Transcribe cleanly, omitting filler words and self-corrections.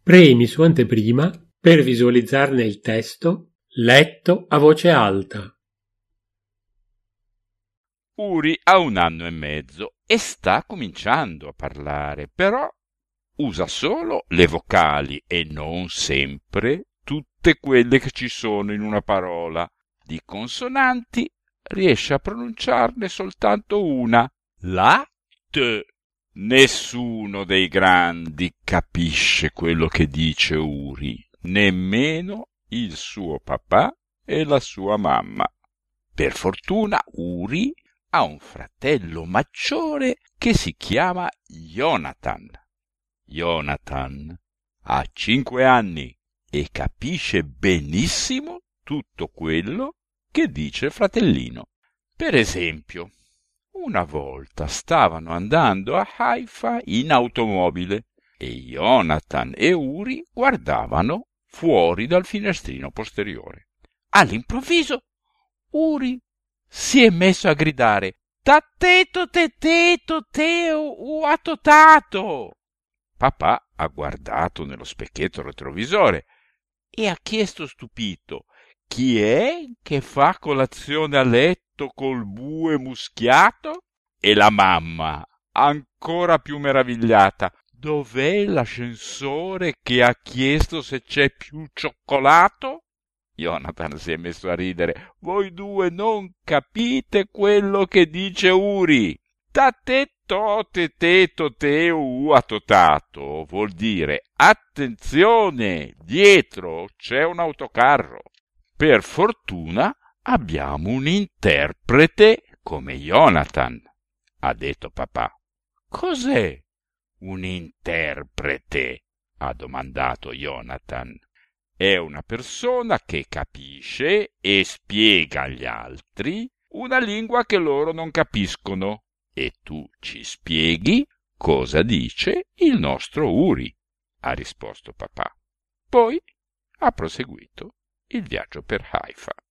Premi su anteprima per visualizzarne il testo letto a voce alta. Uri ha 1 anno e mezzo e sta cominciando a parlare, però usa solo le vocali e non sempre tutte quelle che ci sono in una parola. Di consonanti riesce a pronunciarne soltanto una, la T. Nessuno dei grandi capisce quello che dice Uri, nemmeno il suo papà e la sua mamma. Per fortuna Uri ha un fratello maggiore che si chiama Jonathan. Jonathan ha 5 anni e capisce benissimo tutto quello che dice il fratellino. Per esempio, una volta stavano andando a Haifa in automobile e Jonathan e Uri guardavano fuori dal finestrino posteriore. All'improvviso Uri si è messo a gridare: «Tatteto, tetteto, teo, uatotato!» Papà ha guardato nello specchietto retrovisore e ha chiesto stupito: «Chi è che fa colazione a letto col bue muschiato?» E la mamma, ancora più meravigliata: «Dov'è l'ascensore che ha chiesto se c'è più cioccolato?» Jonathan si è messo a ridere. «Voi due non capite quello che dice Uri. Tatteto, teteto, teu, uatotato vuol dire attenzione, dietro c'è un autocarro. Per fortuna abbiamo un interprete come Jonathan», ha detto papà. «Cos'è un interprete?» ha domandato Jonathan. «È una persona che capisce e spiega agli altri una lingua che loro non capiscono, e tu ci spieghi cosa dice il nostro Uri», ha risposto papà. Poi ha proseguito il viaggio per Haifa.